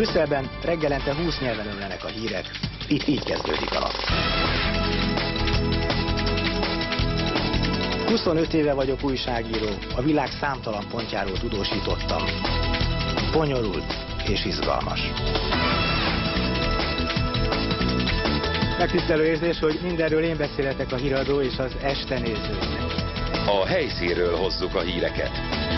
Brüsszelben reggelente 20 nyelven ömlenek a hírek, itt így kezdődik a nap. 25 éve vagyok újságíró, a világ számtalan pontjáról tudósítottam. Bonyolult és izgalmas. Megtisztelő érzés, hogy mindenről én beszélhetek a híradó és az este nézőinek. A helyszínről hozzuk a híreket.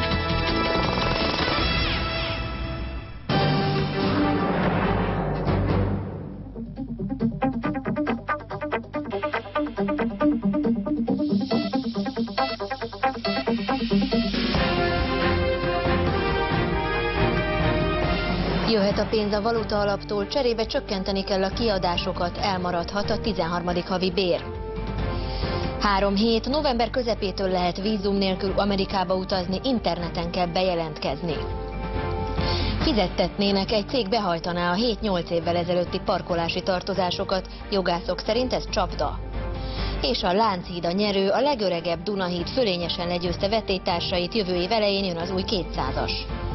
Jöhet a pénz a valuta alaptól, cserébe csökkenteni kell a kiadásokat, elmaradhat a 13. havi bér. 3 hét, november közepétől lehet vízum nélkül Amerikába utazni, interneten kell bejelentkezni. Fizettetnének, egy cég behajtaná a 7-8 évvel ezelőtti parkolási tartozásokat, jogászok szerint ez csapda. És a Lánchíd a nyerő, a legöregebb Dunahíd fölényesen legyőzte vetélytársait, jövő év elején jön az új 200-as.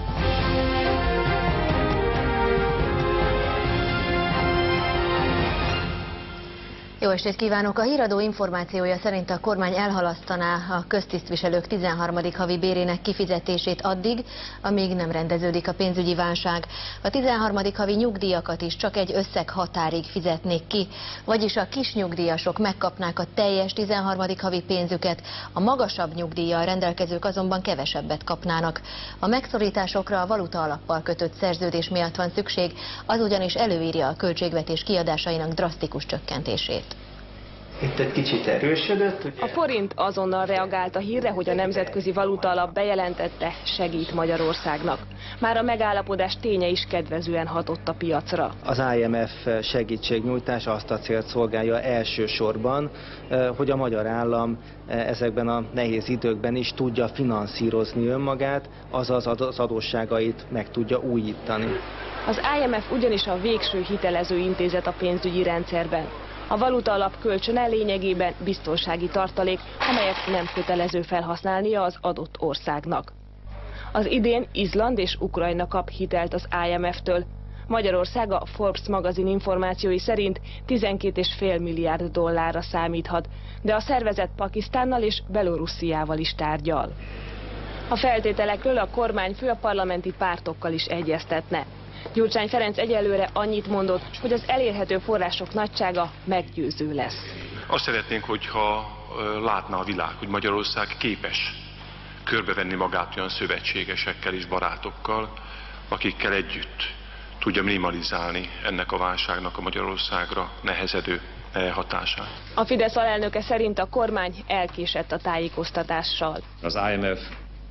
Jó estét kívánok! A híradó információja szerint a kormány elhalasztaná a köztisztviselők 13. havi bérének kifizetését addig, amíg nem rendeződik a pénzügyi válság. A 13. havi nyugdíjakat is csak egy összeghatárig fizetnék ki, vagyis a kis nyugdíjasok megkapnák a teljes 13. havi pénzüket, a magasabb nyugdíjjal rendelkezők azonban kevesebbet kapnának. A megszorításokra a valuta alappal kötött szerződés miatt van szükség, az ugyanis előírja a költségvetés kiadásainak drasztikus csökkentését. Itt egy kicsit erősödött, ugye? A forint azonnal reagált a hírre, hogy a Nemzetközi Valuta Alap bejelentette, segít Magyarországnak. Már a megállapodás ténye is kedvezően hatott a piacra. Az IMF segítségnyújtása azt a célt szolgálja elsősorban, hogy a magyar állam ezekben a nehéz időkben is tudja finanszírozni önmagát, azaz az adósságait meg tudja újítani. Az IMF ugyanis a végső hitelező intézet a pénzügyi rendszerben. A valuta alap kölcsöne lényegében biztonsági tartalék, amelyet nem kötelező felhasználnia az adott országnak. Az idén Izland és Ukrajna kap hitelt az IMF-től. Magyarország a Forbes magazin információi szerint 12,5 milliárd dollárra számíthat, de a szervezet Pakisztánnal és Belorussziával is tárgyal. A feltételekről a kormányfő a parlamenti pártokkal is egyeztetne. Gyurcsány Ferenc egyelőre annyit mondott, hogy az elérhető források nagysága meggyőző lesz. Azt szeretnénk, hogyha látná a világ, hogy Magyarország képes körbevenni magát olyan szövetségesekkel és barátokkal, akikkel együtt tudja minimalizálni ennek a válságnak a Magyarországra nehezedő hatását. A Fidesz alelnöke szerint a kormány elkésett a tájékoztatással. Az IMF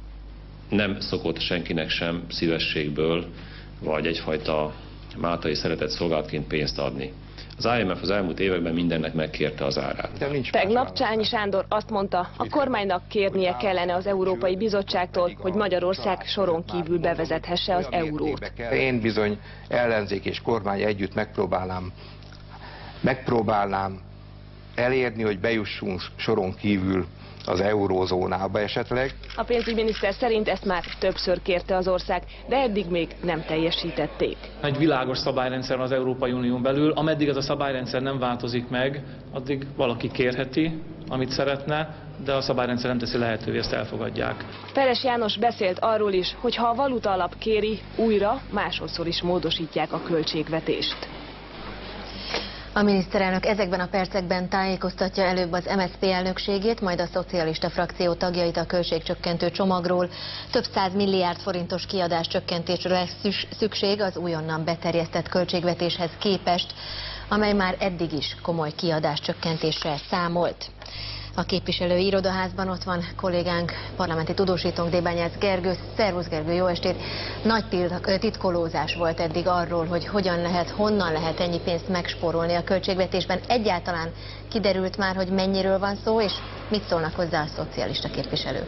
nem szokott senkinek sem szívességből vagy egyfajta máltai szeretett szolgálatként pénzt adni. Az IMF az elmúlt években mindennek megkérte az árát. Tegnap Csányi Sándor azt mondta, a kormánynak kérnie kellene az Európai Bizottságtól, hogy Magyarország soron kívül bevezethesse az eurót. Én bizony ellenzék és kormány együtt megpróbálnám elérni, hogy bejussunk soron kívül az eurózónába esetleg. A pénzügyminiszter szerint ezt már többször kérte az ország, de eddig még nem teljesítették. Egy világos szabályrendszer van az Európai Unión belül, ameddig ez a szabályrendszer nem változik meg, addig valaki kérheti, amit szeretne, de a szabályrendszer nem teszi lehetővé, ezt elfogadják. Feres János beszélt arról is, hogy ha a valuta alap kéri, újra másodszor is módosítják a költségvetést. A miniszterelnök ezekben a percekben tájékoztatja előbb az MSZP elnökségét, majd a szocialista frakció tagjait a költségcsökkentő csomagról. Több 100 milliárd forintos kiadás csökkentésre lesz szükség az újonnan beterjesztett költségvetéshez képest, amely már eddig is komoly kiadás csökkentéssel számolt. A képviselői irodaházban ott van kollégánk, parlamenti tudósítónk, Débányász Gergő. Szervusz Gergő, jó estét! Nagy titkolózás volt eddig arról, hogy hogyan lehet, honnan lehet ennyi pénzt megspórolni a költségvetésben. Egyáltalán kiderült már, hogy mennyiről van szó, és mit szólnak hozzá a szocialista képviselők?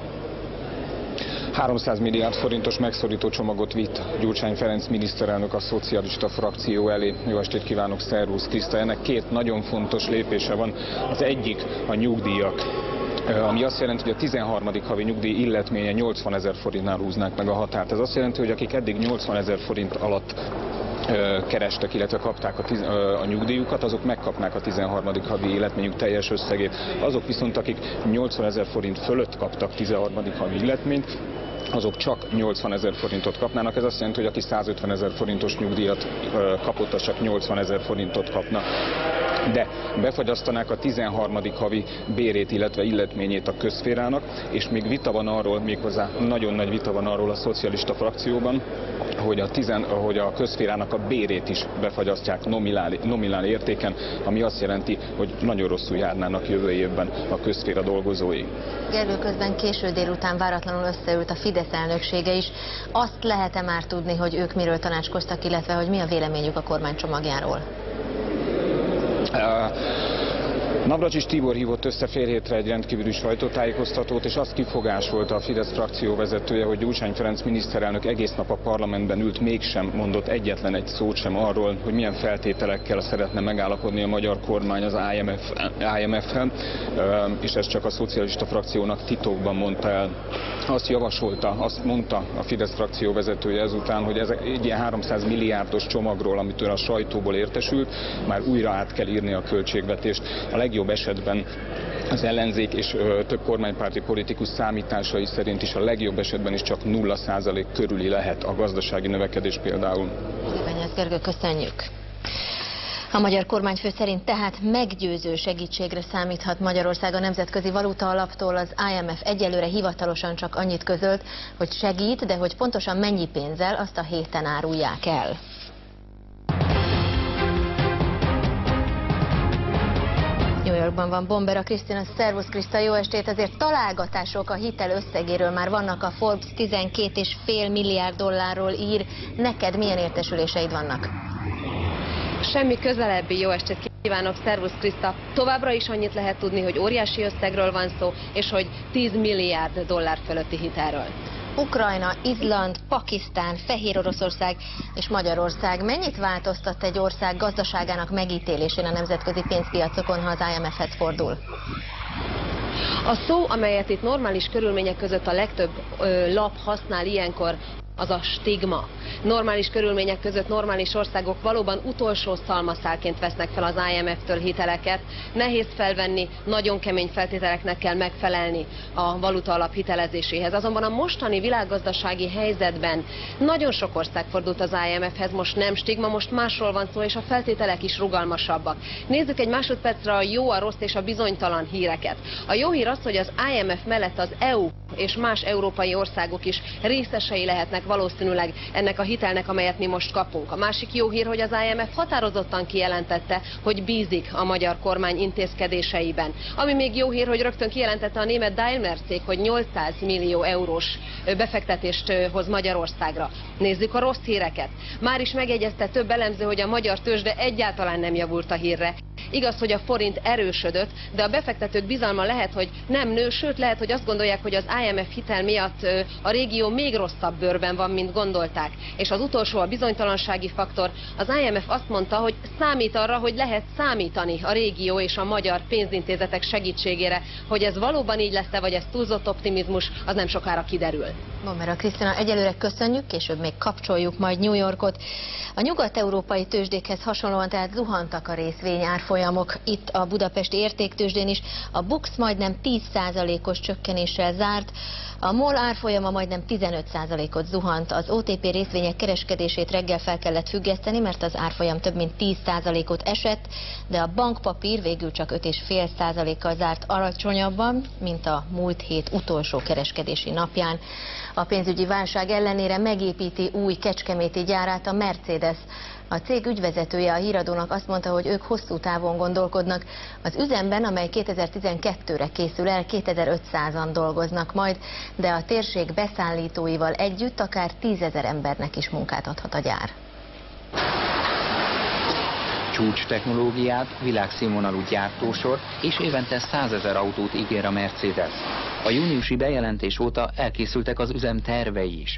300 milliárd forintos megszorító csomagot vitt Gyurcsány Ferenc miniszterelnök a szocialista frakció elé. Jó estét kívánok, szervusz Kriszta! Ennek két nagyon fontos lépése van. Az egyik a nyugdíjak ami azt jelenti, hogy a 13. havi nyugdíj illetménye 80 000 forintnál húznák meg a határt. Ez azt jelenti, hogy akik eddig 80 000 forint alatt kerestek, illetve kapták a nyugdíjukat, azok megkapnák a 13. havi életményük teljes összegét. Azok viszont, akik 80 000 forint fölött kaptak 13. havi életményt, azok csak 80 000 forintot kapnának. Ez azt jelenti, hogy aki 150 000 forintos nyugdíjat kapott, az csak 80 000 forintot kapna. De befagyasztanák a 13. havi bérét, illetve illetményét a közszférának, és még vita van arról, méghozzá nagyon nagy vita van arról a szocialista frakcióban, hogy a közszférának a bérét is befagyasztják nominál értéken, ami azt jelenti, hogy nagyon rosszul járnának jövő évben a közszféra dolgozói. Gergő, közben késő délután váratlanul összeült a Fidesz elnöksége is. Azt lehet-e már tudni, hogy ők miről tanácskoztak, illetve hogy mi a véleményük a kormánycsomagjáról? Navracsics Tibor hívott össze fél hétre egy rendkívüli sajtótájékoztatót, és azt kifogásolta a Fidesz frakció vezetője, hogy Gyurcsány Ferenc miniszterelnök egész nap a parlamentben ült, mégsem mondott egyetlen egy szót sem arról, hogy milyen feltételekkel szeretne megállapodni a magyar kormány az IMF-fel, és ezt csak a szocialista frakciónak titokban mondta el. Azt mondta a Fidesz frakció vezetője ezután, hogy ez egy ilyen 300 milliárdos csomagról, amitől a sajtóból értesült, már újra át kell írni a költségvetést. A legjobb esetben az ellenzék és több kormánypárti politikus számításai szerint is a legjobb esetben is csak 0% körüli lehet a gazdasági növekedés például. Gergő, köszönjük! A magyar kormányfő szerint tehát meggyőző segítségre számíthat Magyarország a Nemzetközi Valutaalaptól. Az IMF egyelőre hivatalosan csak annyit közölt, hogy segít, de hogy pontosan mennyi pénzzel, azt a héten árulják el. New Yorkban van Bombera Krisztina. Szervusz Kriszta, jó estét! Azért találgatások a hitel összegéről már vannak, a Forbes 12,5 milliárd dollárról ír. Neked milyen értesüléseid vannak? Semmi közelebbi jó estét kívánok, szervusz Kriszta! Továbbra is annyit lehet tudni, hogy óriási összegről van szó, és hogy 10 milliárd dollár fölötti hitelről. Ukrajna, Izland, Pakisztán, Fehéroroszország és Magyarország mennyit változtat egy ország gazdaságának megítélésén a nemzetközi pénzpiacokon, ha az IMF-hez fordul? A szó, amelyet itt normális körülmények között a legtöbb lap használ ilyenkor, az a stigma. Normális körülmények között normális országok valóban utolsó szalmaszálként vesznek fel az IMF-től hiteleket. Nehéz felvenni, nagyon kemény feltételeknek kell megfelelni a valutaalap hitelezéséhez. Azonban a mostani világgazdasági helyzetben nagyon sok ország fordult az IMF-hez, most nem stigma, most másról van szó, és a feltételek is rugalmasabbak. Nézzük egy másodpercre a jó, a rossz és a bizonytalan híreket. A jó hír az, hogy az IMF mellett az EU és más európai országok is részesei lehetnek valószínűleg ennek a hitelnek, amelyet mi most kapunk. A másik jó hír, hogy az IMF határozottan kijelentette, hogy bízik a magyar kormány intézkedéseiben. Ami még jó hír, hogy rögtön kijelentette a német Daimler cég, hogy 800 millió eurós befektetést hoz Magyarországra. Nézzük a rossz híreket. Már is megjegyezte több elemző, hogy a magyar tőzsde egyáltalán nem javult a hírre. Igaz, hogy a forint erősödött, de a befektetők bizalma lehet, hogy nem nő, sőt lehet, hogy azt gondolják, hogy az IMF hitel miatt a régió még rosszabb bőrben van, mint gondolták. És az utolsó, a bizonytalansági faktor. Az IMF azt mondta, hogy számít arra, hogy lehet számítani a régió és a magyar pénzintézetek segítségére. Hogy ez valóban így lesz-e, vagy ez túlzott optimizmus, az nem sokára kiderül. Bombera Krisztina, egyelőre köszönjük, később még kapcsoljuk majd New Yorkot. A nyugat-európai tőzsdékhez hasonlóan tehát zuhantak a részvényárfolyamok. Itt a budapesti értéktőzsdén is a BUX majdnem 10%-os csökkenéssel zárt, a MOL árfolyama majdnem 15%-ot zuhant. Az OTP részvények kereskedését reggel fel kellett függeszteni, mert az árfolyam több mint 10%-ot esett, de a bankpapír végül csak 5,5%-kal zárt alacsonyabban, mint a múlt hét utolsó kereskedési napján. A pénzügyi válság ellenére megépíti új kecskeméti gyárát a Mercedes. A cég ügyvezetője a Híradónak azt mondta, hogy ők hosszú távon gondolkodnak. Az üzemben, amely 2012-re készül el, 2500-an dolgoznak majd, de a térség beszállítóival együtt akár 10 000 embernek is munkát adhat a gyár. Csúcs technológiát, világszínvonalú gyártósor és évente 100 000 autót ígér a Mercedes. A júniusi bejelentés óta elkészültek az üzem tervei is.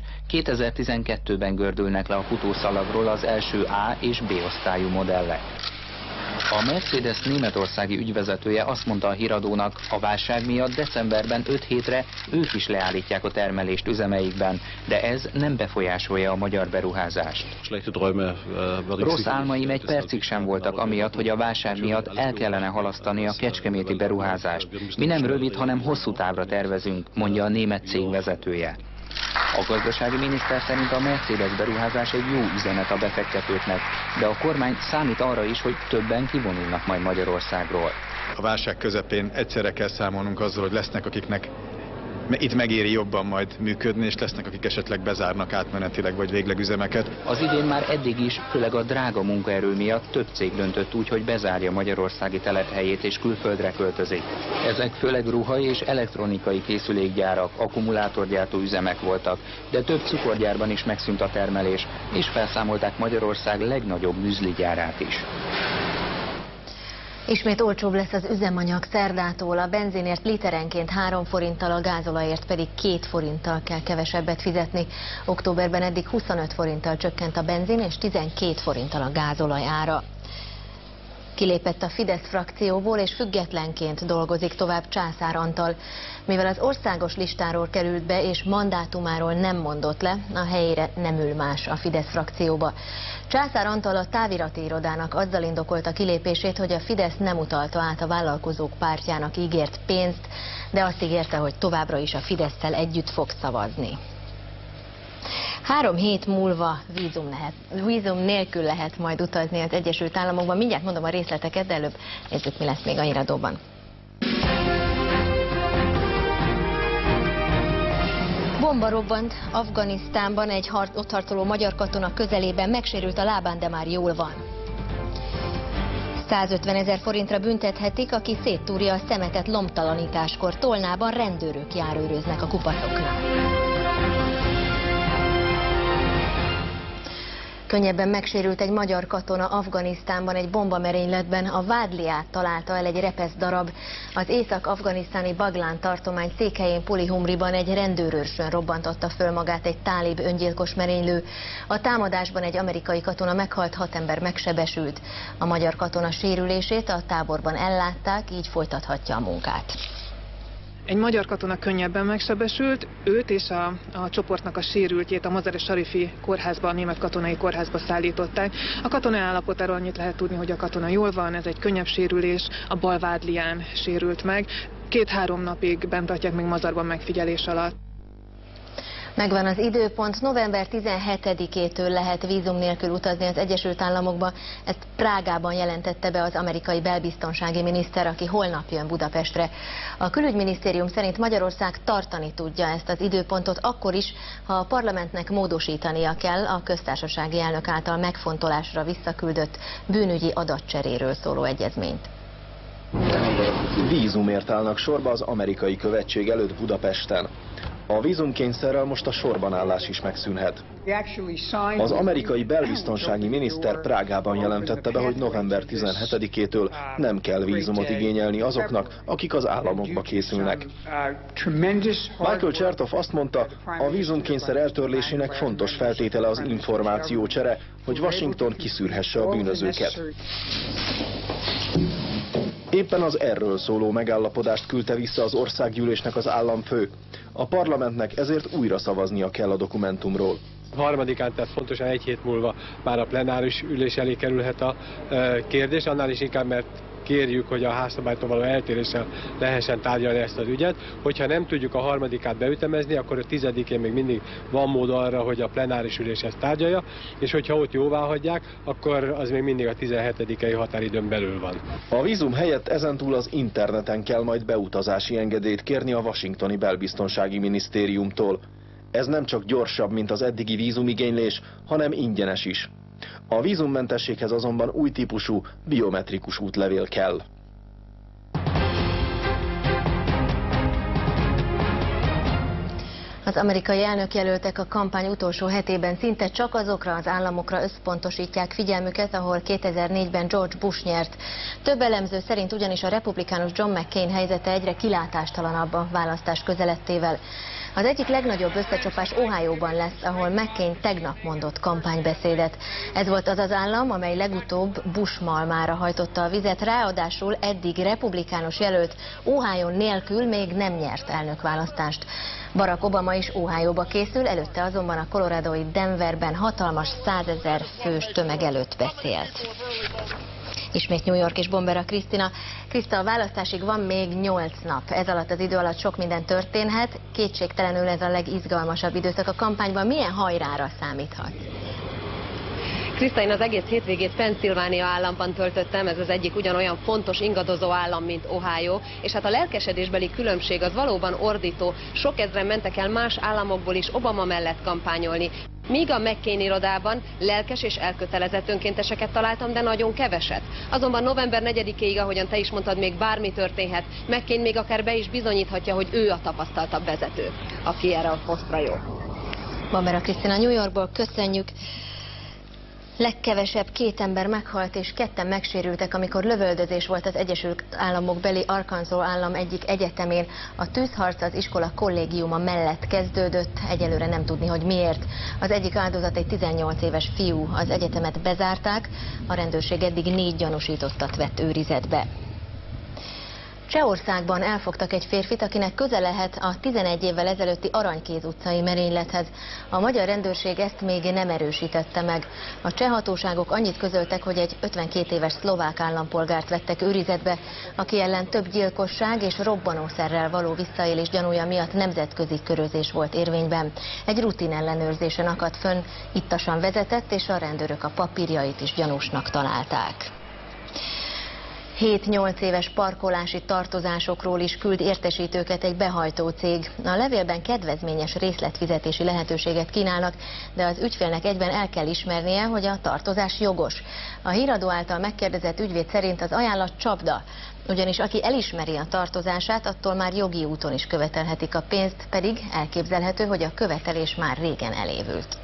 2012-ben gördülnek le a futószalagról az első A és B osztályú modellek. A Mercedes németországi ügyvezetője azt mondta a híradónak, a válság miatt decemberben 5 hétre ők is leállítják a termelést üzemeikben, de ez nem befolyásolja a magyar beruházást. Rossz álmaim egy percig sem voltak amiatt, hogy a válság miatt el kellene halasztani a kecskeméti beruházást. Mi nem rövid, hanem hosszú távra tervezünk, mondja a német cég vezetője. A gazdasági miniszter szerint a Mercedes beruházás egy jó üzenet a befektetőknek, de a kormány számít arra is, hogy többen kivonulnak majd Magyarországról. A válság közepén egyszerre kell számolnunk azzal, hogy lesznek, akiknek itt megéri jobban majd működni, és lesznek, akik esetleg bezárnak átmenetileg vagy végleg üzemeket. Az idén már eddig is, főleg a drága munkaerő miatt több cég döntött úgy, hogy bezárja magyarországi telephelyét és külföldre költözik. Ezek főleg ruha- és elektronikai készülékgyárak, akkumulátorgyártó üzemek voltak, de több cukorgyárban is megszűnt a termelés, és felszámolták Magyarország legnagyobb műzligyárát is. Ismét olcsóbb lesz az üzemanyag szerdától, a benzinért literenként 3 forinttal, a gázolajért pedig 2 forinttal kell kevesebbet fizetni. Októberben eddig 25 forinttal csökkent a benzin és 12 forinttal a gázolaj ára. Kilépett a Fidesz frakcióból és függetlenként dolgozik tovább Császár Antal. Mivel az országos listáról került be és mandátumáról nem mondott le, a helyére nem ül más a Fidesz frakcióba. Császár Antal a távirati irodának azzal indokolta kilépését, hogy a Fidesz nem utalta át a vállalkozók pártjának ígért pénzt, de azt ígérte, hogy továbbra is a Fidesszel együtt fog szavazni. 3 hét múlva vízum nélkül lehet majd utazni az Egyesült Államokban. Mindjárt mondom a részleteket, de előbb nézzük, mi lesz még a híradóban. Bomba robbant Afganisztánban, egy ott harcoló magyar katona közelében, megsérült a lábán, de már jól van. 150 000 forintra büntethetik, aki széttúrja a szemetet lombtalanításkor. Tolnában rendőrök járőröznek a kupacoknál. Könnyebben megsérült egy magyar katona Afganisztánban egy bombamerényletben, a vádliát találta el egy repeszdarab. Az észak-afganisztáni Baglán tartomány székhelyén Polihumriban egy rendőrőrsön robbantotta föl magát egy tálib öngyilkos merénylő. A támadásban egy amerikai katona meghalt, 6 ember megsebesült. A magyar katona sérülését a táborban ellátták, így folytathatja a munkát. Egy magyar katona könnyebben megsebesült, őt és a csoportnak a sérültjét a Mazar-e-Sharifi kórházba, a német katonai kórházba szállították. A katona állapotáról annyit lehet tudni, hogy a katona jól van, ez egy könnyebb sérülés, a bal vádlián sérült meg. 2-3 napig bent tartják még Mazarban megfigyelés alatt. Megvan az időpont, november 17-től lehet vízum nélkül utazni az Egyesült Államokba. Ezt Prágában jelentette be az amerikai belbiztonsági miniszter, aki holnap jön Budapestre. A külügyminisztérium szerint Magyarország tartani tudja ezt az időpontot akkor is, ha a parlamentnek módosítania kell a köztársasági elnök által megfontolásra visszaküldött bűnügyi adatcseréről szóló egyezményt. Vízumért állnak sorba az amerikai követség előtt Budapesten. A vízumkényszerrel most a sorbanállás is megszűnhet. Az amerikai belbiztonsági miniszter Prágában jelentette be, hogy november 17-től nem kell vízumot igényelni azoknak, akik az államokba készülnek. Michael Chertoff azt mondta, a vízumkényszer eltörlésének fontos feltétele az információcsere, hogy Washington kiszűrhesse a bűnözőket. Éppen az erről szóló megállapodást küldte vissza az országgyűlésnek az államfő. A parlamentnek ezért újra szavaznia kell a dokumentumról. Harmadikán, tehát fontosan 1 hét múlva már a plenáris ülés elé kerülhet a kérdés, annál is inkább, mert kérjük, hogy a házszabálytól való eltéréssel lehessen tárgyalni ezt az ügyet. Hogyha nem tudjuk a harmadikát beütemezni, akkor a 10-én még mindig van mód arra, hogy a plenáris ülés ezt tárgyalja, és hogyha ott jóváhagyják, akkor az még mindig a 17-i határidőn belül van. A vízum helyett ezentúl az interneten kell majd beutazási engedélyt kérni a washingtoni belbiztonsági minisztériumtól. Ez nem csak gyorsabb, mint az eddigi vízumigénylés, hanem ingyenes is. A vízummentességhez azonban új típusú biometrikus útlevél kell. Az amerikai elnökjelöltek a kampány utolsó hetében szinte csak azokra az államokra összpontosítják figyelmüket, ahol 2004-ben George Bush nyert. Több elemző szerint ugyanis a republikánus John McCain helyzete egyre kilátástalanabb a választás közelettével. Az egyik legnagyobb összecsapás Ohioban lesz, ahol McCain tegnap mondott kampánybeszédet. Ez volt az az állam, amely legutóbb Bush malmára hajtotta a vizet, ráadásul eddig republikánus jelölt Ohio nélkül még nem nyert elnökválasztást. Barack Obama is Ohioba készül, előtte azonban a coloradói Denverben hatalmas 100 000 fős tömeg előtt beszélt. Ismét New York és Bombera Krisztina. Kriszta, a választásig van még 8 nap. Ez alatt az idő alatt sok minden történhet. Kétségtelenül ez a legizgalmasabb időszak a kampányban. Milyen hajrára számíthat? Kriszta, én az egész hétvégét Pennsylvania államban töltöttem, ez az egyik ugyanolyan fontos ingadozó állam, mint Ohio, és hát a lelkesedésbeli különbség az valóban ordító. Sok ezren mentek el más államokból is Obama mellett kampányolni. Míg a McCain irodában lelkes és elkötelezett önkénteseket találtam, de nagyon keveset. Azonban november 4-éig, ahogyan te is mondtad, még bármi történhet. McCain még akár be is bizonyíthatja, hogy ő a tapasztaltabb vezető, aki erre a posztra jó. Bombera Krisztina, New Yorkból köszönjük. Legkevesebb 2 ember meghalt és 2-en megsérültek, amikor lövöldözés volt az Egyesült Államok beli Arkansas állam egyik egyetemén. A tűzharc az iskola kollégiuma mellett kezdődött, egyelőre nem tudni, hogy miért. Az egyik áldozat egy 18 éves fiú, az egyetemet bezárták, a rendőrség eddig 4 gyanúsítottat vett őrizetbe. Csehországban elfogtak egy férfit, akinek köze lehet a 11 évvel ezelőtti Aranykéz utcai merénylethez. A magyar rendőrség ezt még nem erősítette meg. A cseh hatóságok annyit közöltek, hogy egy 52 éves szlovák állampolgárt vettek őrizetbe, aki ellen több gyilkosság és robbanószerrel való visszaélés gyanúja miatt nemzetközi körözés volt érvényben. Egy rutin ellenőrzésen akadt fönn, ittasan vezetett, és a rendőrök a papírjait is gyanúsnak találták. 7-8 éves parkolási tartozásokról is küld értesítőket egy behajtó cég. A levélben kedvezményes részletfizetési lehetőséget kínálnak, de az ügyfélnek egyben el kell ismernie, hogy a tartozás jogos. A híradó által megkérdezett ügyvéd szerint az ajánlat csapda, ugyanis aki elismeri a tartozását, attól már jogi úton is követelhetik a pénzt, pedig elképzelhető, hogy a követelés már régen elévült.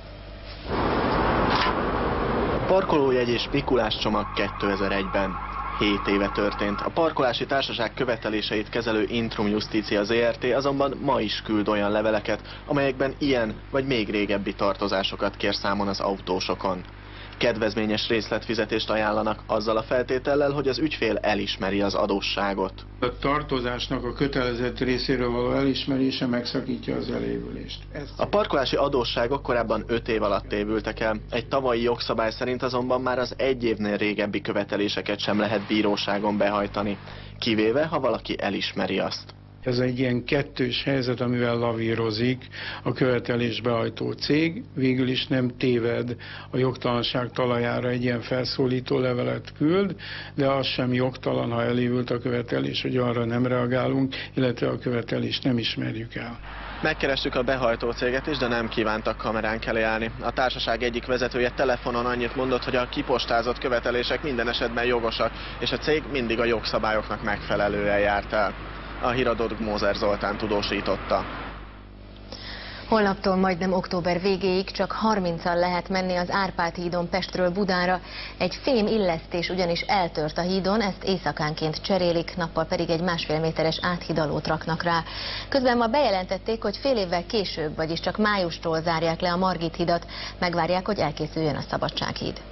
Parkolójegy és Mikulás csomag 2001-ben. 7 éve történt. A parkolási társaság követeléseit kezelő Intrum Justitia Zrt. azonban ma is küld olyan leveleket, amelyekben ilyen vagy még régebbi tartozásokat kér számon az autósokon. Kedvezményes részletfizetést ajánlanak azzal a feltétellel, hogy az ügyfél elismeri az adósságot. A tartozásnak a kötelezett részéről való elismerése megszakítja az elévülést. A parkolási adósságok korábban 5 év alatt évültek el. Egy tavalyi jogszabály szerint azonban már az 1 évnél régebbi követeléseket sem lehet bíróságon behajtani, kivéve, ha valaki elismeri azt. Ez egy ilyen kettős helyzet, amivel lavírozik a követelésbehajtó cég. Végül is nem téved, a jogtalanság talajára egy ilyen felszólító levelet küld, de az sem jogtalan, ha elévült a követelés, hogy arra nem reagálunk, illetve a követelést nem ismerjük el. Megkerestük a behajtó céget is, de nem kívántak kameránk elé állni. A társaság egyik vezetője telefonon annyit mondott, hogy a kipostázott követelések minden esetben jogosak, és a cég mindig a jogszabályoknak megfelelően járt el. A híradót Mózer Zoltán tudósította. Holnaptól majdnem október végéig csak 30-al lehet menni az Árpád hídon Pestről Budára. Egy fém illesztés ugyanis eltört a hídon, ezt éjszakánként cserélik, nappal pedig egy 1,5 méteres áthidalót raknak rá. Közben ma bejelentették, hogy fél évvel később, vagyis csak májustól zárják le a Margit hidat, megvárják, hogy elkészüljön a Szabadsághíd.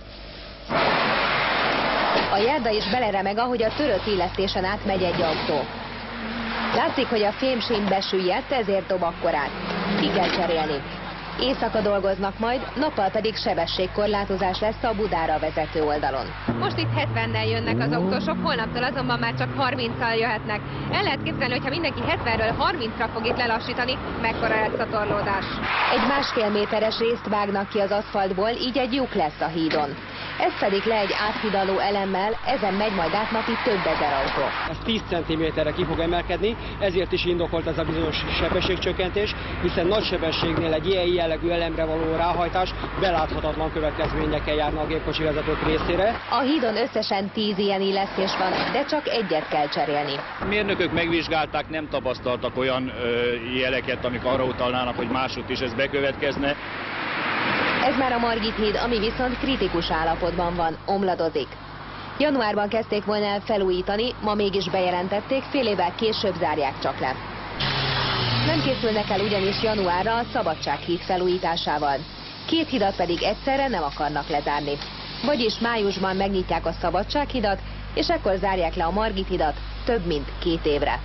A járda is beleremeg, ahogy a törött illesztésen átmegy egy autó. Látszik, hogy a fémsím besüllyedt, ezért dob akkorát. Ki kell cserélni. Éjszaka dolgoznak majd, nappal pedig sebességkorlátozás lesz a Budára vezető oldalon. Most itt 70-nel jönnek az autósok, holnaptól azonban már csak 30-al jöhetnek. El lehet képzelni, hogyha mindenki 70-ről 30-ra fog itt lelassítani, mekkora lesz a torlódás. Egy 1,5 méteres részt vágnak ki az aszfaltból, így egy lyuk lesz a hídon. Ez fedik le egy áthidaló elemmel, ezen megy majd át napi több ezer autó. Ez 10 cm-re ki fog emelkedni, ezért is indokolt ez a bizonyos sebességcsökkentés, hiszen nagy sebességnél egy ilyen jellegű elemre való ráhajtás beláthatatlan következményekkel járna a gépkocsi vezetők részére. A hídon összesen 10 ilyen illesztés van, de csak egyet kell cserélni. A mérnökök megvizsgálták, nem tapasztaltak olyan jeleket, amik arra utalnának, hogy másút is ez bekövetkezne. Ez már a Margit híd, ami viszont kritikus állapotban van, omladozik. Januárban kezdték volna el felújítani, ma mégis bejelentették, fél évvel később zárják csak le. Nem Nem készülnek el ugyanis januárra a Szabadsághíd felújításával. 2 hidat pedig egyszerre nem akarnak lezárni. Vagyis májusban megnyitják a Szabadsághidat, és ekkor zárják le a Margit hidat több mint 2 évre.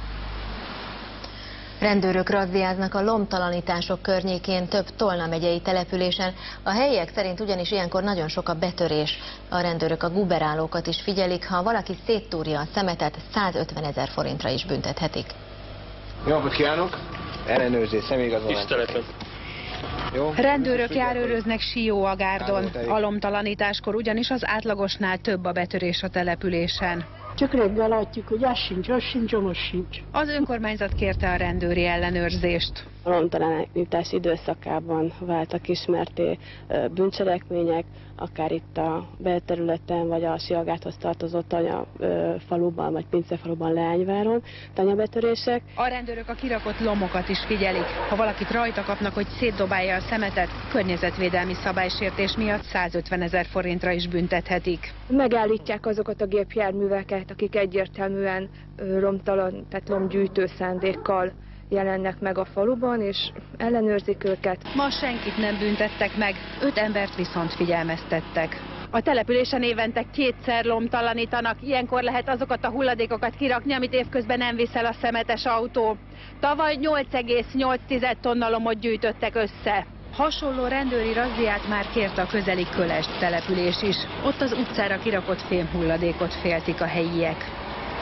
Rendőrök razziáznak a lomtalanítások környékén több Tolna megyei településen. A helyiek szerint ugyanis ilyenkor nagyon sok a betörés. A rendőrök a guberálókat is figyelik, ha valaki széttúrja a szemetet, 150 000 forintra is büntethetik. Jó napot kívánok! Ellenőrzés, személyigazolvány. Tiszteletem. Jó. Rendőrök járőröznek Sióagárdon. A lomtalanításkor ugyanis az átlagosnál több a betörés a településen. Csak reggel látjuk, hogy az sincs, most sincs. Az önkormányzat kérte a rendőri ellenőrzést. A lomtalanítás időszakában váltak ismerté bűncselekmények, akár itt a belterületen, vagy a Sióagárhoz tartozó faluban, vagy Pincefaluban, Leányváron, tanyabetörések. A rendőrök a kirakott lomokat is figyelik. Ha valakit rajta kapnak, hogy szétdobálja a szemetet, környezetvédelmi szabálysértés miatt 150 000 forintra is büntethetik. Megállítják azokat a gépjárműveket, akik egyértelműen tehát lomgyűjtő szándékkal jelennek meg a faluban, és ellenőrzik őket. Ma senkit nem büntettek meg, 5 embert viszont figyelmeztettek. A településen évente 2-szer lomtalanítanak, ilyenkor lehet azokat a hulladékokat kirakni, amit évközben nem viszel a szemetes autó. Tavaly 8,8 tonna lomot gyűjtöttek össze. Hasonló rendőri razziát már kért a közeli Kölesd település is. Ott az utcára kirakott fémhulladékot féltik a helyiek.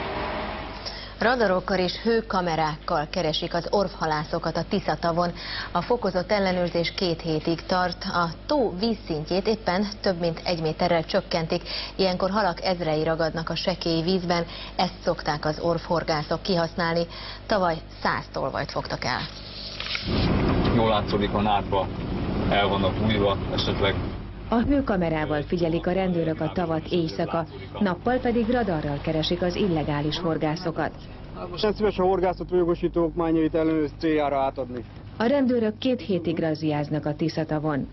Radarokkal és hőkamerákkal keresik az orvhalászokat a Tisza-tavon. A fokozott ellenőrzés 2 hétig tart. A tó vízszintjét éppen több mint 1 méterrel csökkentik. Ilyenkor halak ezrei ragadnak a sekély vízben. Ezt szokták az orvhorgászok kihasználni. Tavaly 100 tolvajt fogtak el. Jól látszódik a nádba, el vannak újva esetleg. A hőkamerával figyelik a rendőrök a tavat éjszaka, nappal pedig radarral keresik az illegális horgászokat. Nem szíves a horgászat jogosító okmányait ellenőrző céljára átadni. A rendőrök 2 hétig razziáznak a Tisza-tavon.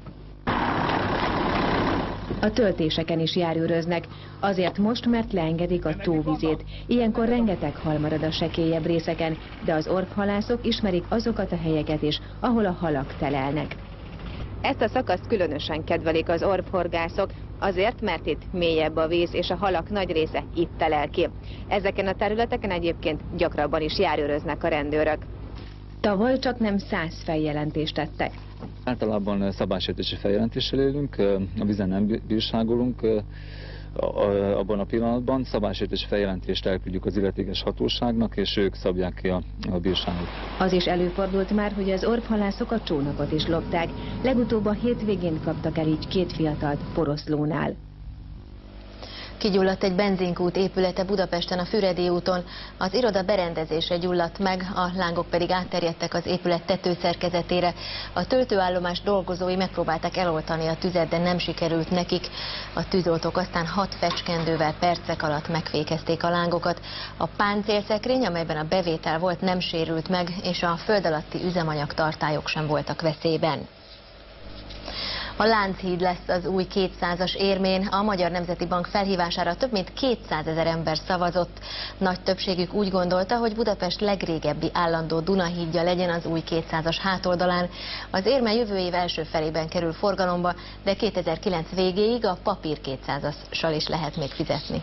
A töltéseken is járőröznek, azért most, mert leengedik a tóvizét. Ilyenkor rengeteg hal marad a sekélyebb részeken, de az orvhalászok ismerik azokat a helyeket is, ahol a halak telelnek. Ezt a szakaszt különösen kedvelik az orvhorgászok, azért, mert itt mélyebb a víz, és a halak nagy része itt telel ki. Ezeken a területeken egyébként gyakrabban is járőröznek a rendőrök. Tavaly csak nem 100 feljelentést tettek. Általában szabálysértési feljelentéssel élünk, a vízen nem bírságolunk. Abban a pillanatban szabálysértési feljelentést elküldjük az illetékes hatóságnak, és ők szabják ki a bírságot. Az is előfordult már, hogy az orvhalászok a csónakot is lopták. Legutóbb a hétvégén kaptak el így 2 fiatalt Poroszlónál. Kigyulladt egy benzinkút épülete Budapesten a Füredi úton. Az iroda berendezése gyulladt meg, a lángok pedig átterjedtek az épület tetőszerkezetére. A töltőállomás dolgozói megpróbálták eloltani a tüzet, de nem sikerült nekik. A tűzoltók aztán 6 fecskendővel percek alatt megfékezték a lángokat. A páncélszekrény, amelyben a bevétel volt, nem sérült meg, és a föld alatti üzemanyag tartályok sem voltak veszélyben. A Lánchíd lesz az új 200-as érmén. A Magyar Nemzeti Bank felhívására több mint 200 000 ember szavazott. Nagy többségük úgy gondolta, hogy Budapest legrégebbi állandó Dunahídja legyen az új 200-as hátoldalán. Az érme jövő év első felében kerül forgalomba, de 2009 végéig a papír 200-assal is lehet még fizetni.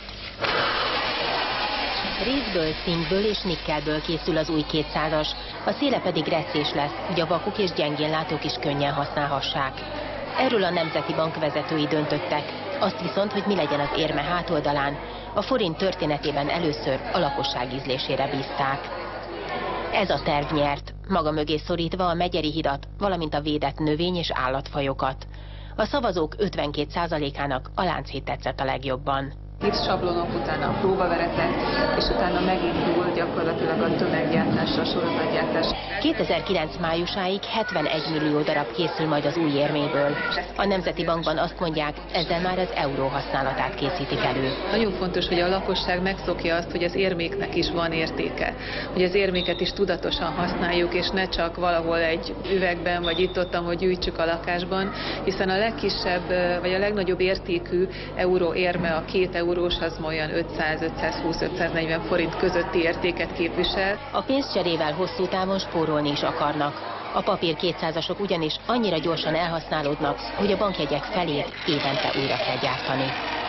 Rézből, cinkből és nikkelből készül az új 200-as, a széle pedig reccés lesz, hogy a vakok és gyengén látók is könnyen használhassák. Erről a Nemzeti Bank vezetői döntöttek. Azt viszont, hogy mi legyen az érme hátoldalán, a forint történetében először a lakosság ízlésére bízták. Ez a terv nyert, maga mögé szorítva a Megyeri hidat, valamint a védett növény- és állatfajokat. A szavazók 52%-ának a Lánchíd tetszett a legjobban. Itt sablonok után a próbaveretet, és utána megindul gyakorlatilag a tömeggyártás, a sorozatgyártás. 2009 májusáig 71 millió darab készül majd az új érméből. A Nemzeti Bankban azt mondják, ezzel már az euró használatát készítik elő. Nagyon fontos, hogy a lakosság megszokja azt, hogy az érméknek is van értéke. Hogy az érméket is tudatosan használjuk, és ne csak valahol egy üvegben, vagy itt-ott, hogy gyűjtsük a lakásban, hiszen a legkisebb, vagy a legnagyobb értékű euró érme a 2 eurós az olyan 500-520-540 forint közötti értéket képvisel. A pénzcserével hosszú távon spórolni is akarnak. A papír 200-asok ugyanis annyira gyorsan elhasználódnak, hogy a bankjegyek felét évente újra kell gyártani.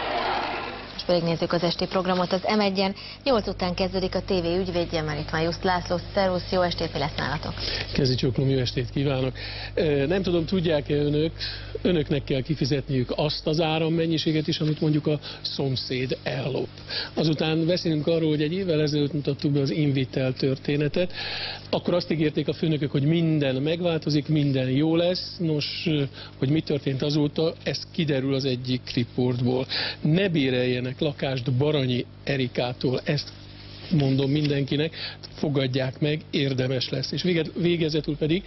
Most pedig nézzük az esti programot az M1-en. 8 után kezdődik a TV ügyvédje, mert itt van Just László. Szervusz, jó estét, mi lesz nálatok? Kezi csoklom, jó estét kívánok. Nem tudom, tudják-e önöknek kell kifizetniük azt az árammennyiséget is, amit mondjuk a szomszéd ellop. Azután beszélünk arról, hogy egy évvel ezelőtt mutattuk be az Invitel történetet, akkor azt ígérték a főnökök, hogy minden megváltozik, minden jó lesz. Nos, hogy mi történt azóta, ez kiderül az egyik riportból. Ne béreljenek lakást Baranyi Erikától, ezt mondom mindenkinek, fogadják meg, érdemes lesz. És végezetül pedig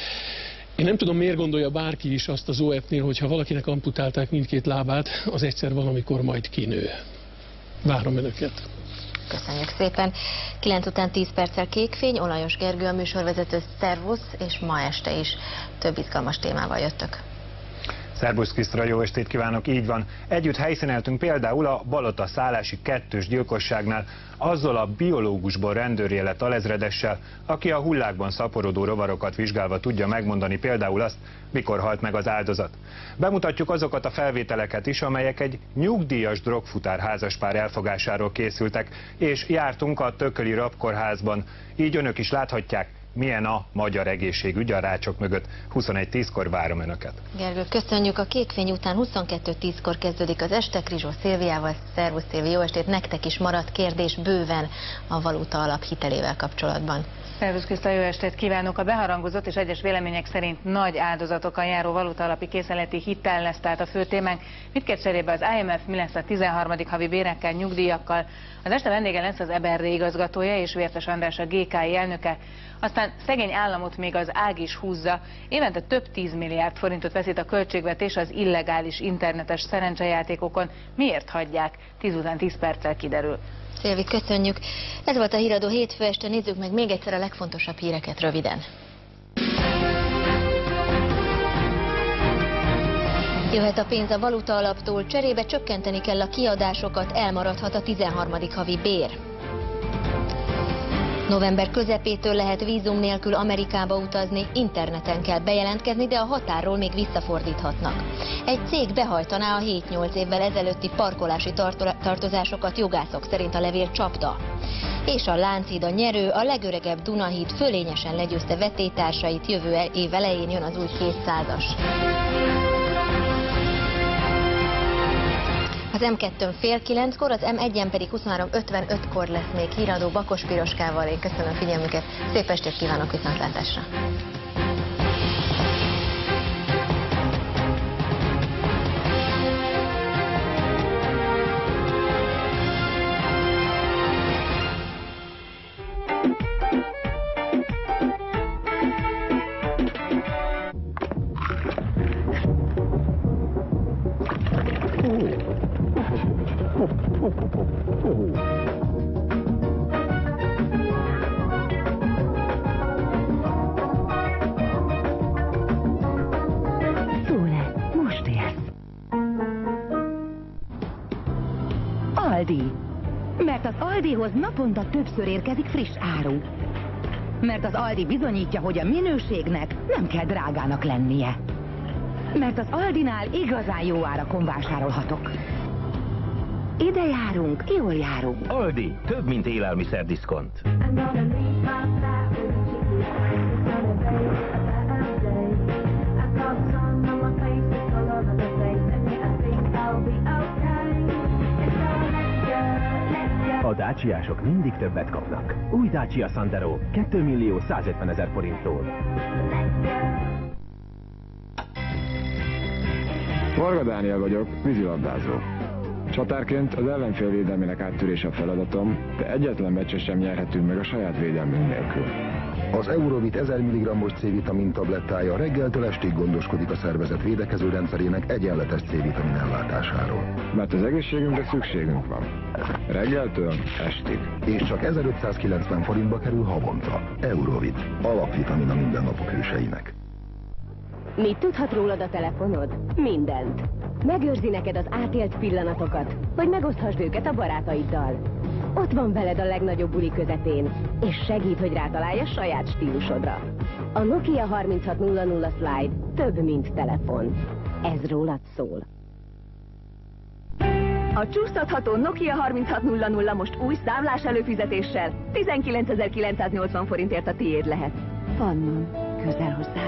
én nem tudom, miért gondolja bárki is azt az OF-nél, hogyha valakinek amputálták mindkét lábát, az egyszer valamikor majd kinő. Várom önöket. Köszönjük szépen. 9 után 10 perccel Kékfény, Olajos Gergő a műsorvezető, szervusz, és ma este is több izgalmas témával jöttök. Szervusz Krisztra, jó estét kívánok, így van. Együtt helyszíneltünk például a Balota szállási kettős gyilkosságnál azzal a biológusból rendőrré lett alezredessel, aki a hullákban szaporodó rovarokat vizsgálva tudja megmondani például azt, mikor halt meg az áldozat. Bemutatjuk azokat a felvételeket is, amelyek egy nyugdíjas drogfutár házaspár elfogásáról készültek, és jártunk a Tököli Rabkórházban, így önök is láthatják, milyen a magyar egészségügy a rácsok mögött. 21:10-kor várom önöket. Gergő, köszönjük. A Kékfény után 22:10-kor kezdődik az este Krizsó Szilviával. Szervusz Szilvi, jó estét. Nektek is maradt kérdés bőven a valuta alap hitelével kapcsolatban. Szervusz Kriszta, jó estét kívánok! A beharangozott és egyes vélemények szerint nagy áldozatokkal járó valutalapi készenleti hitel lesz tehát a fő témánk. Mit kér cserébe az IMF, mi lesz a 13. havi bérekkel, nyugdíjakkal? Az este vendége lesz az EBRD igazgatója és Vértes András a GKI elnöke. Aztán szegény államot még az ág is húzza. Évente több 10 milliárd forintot veszít a költségvetés az illegális internetes szerencsejátékokon. Miért hagyják? 10 után 10 perccel kiderül. Szilvi, köszönjük. Ez volt a Híradó hétfő este, nézzük meg még egyszer a legfontosabb híreket röviden. Jöhet a pénz a valuta alaptól, cserébe csökkenteni kell a kiadásokat, elmaradhat a 13. havi bér. November közepétől lehet vízum nélkül Amerikába utazni, interneten kell bejelentkezni, de a határról még visszafordíthatnak. Egy cég behajtaná a 7-8 évvel ezelőtti parkolási tartozásokat, jogászok szerint a levél csapda. És a Lánchíd a nyerő, a legöregebb Dunahíd fölényesen legyőzte vetélytársait, jövő év elején jön az új 200-as. Az M2-n fél 9-kor, az M1-en pedig 23:55-kor lesz még Híradó Bakos Piroskával. Én köszönöm figyelmüket, szép estét kívánok, viszontlátásra! Aldi. Mert az Aldihoz naponta többször érkezik friss áru. Mert az Aldi bizonyítja, hogy a minőségnek nem kell drágának lennie. Mert az Aldinál igazán jó árakon vásárolhatok. Ide járunk, jól járunk. Aldi, több mint élelmiszerdiszkont. A Dacia-sok mindig többet kapnak. Új Dacia Sandero 2.150.000 forinttól. Varga Dániel vagyok, vízilabdázó. Csatárként az ellenfél védelmének áttörése a feladatom, de egyetlen meccset sem nyerhetünk meg a saját védelmünk nélkül. Az Eurovit 1000 mg-os C-vitamin tablettája reggeltől estig gondoskodik a szervezet védekező rendszerének egyenletes C-vitamin ellátásáról. Mert az egészségünkre szükségünk van. Reggeltől estig. És csak 1590 forintba kerül havonta. Eurovit. Alapvitamin a mindennapok hőseinek. Mit tudhat rólad a telefonod? Mindent. Megőrzi neked az átélt pillanatokat, hogy megoszthasd őket a barátaiddal. Ott van veled a legnagyobb buli közepén, és segít, hogy rátalálj a saját stílusodra. A Nokia 3600 Slide több, mint telefon. Ez rólad szól. A csúsztatható Nokia 3600 most új számlás előfizetéssel 19.980 forintért a tiéd lehet. Fannon, közel hozzá.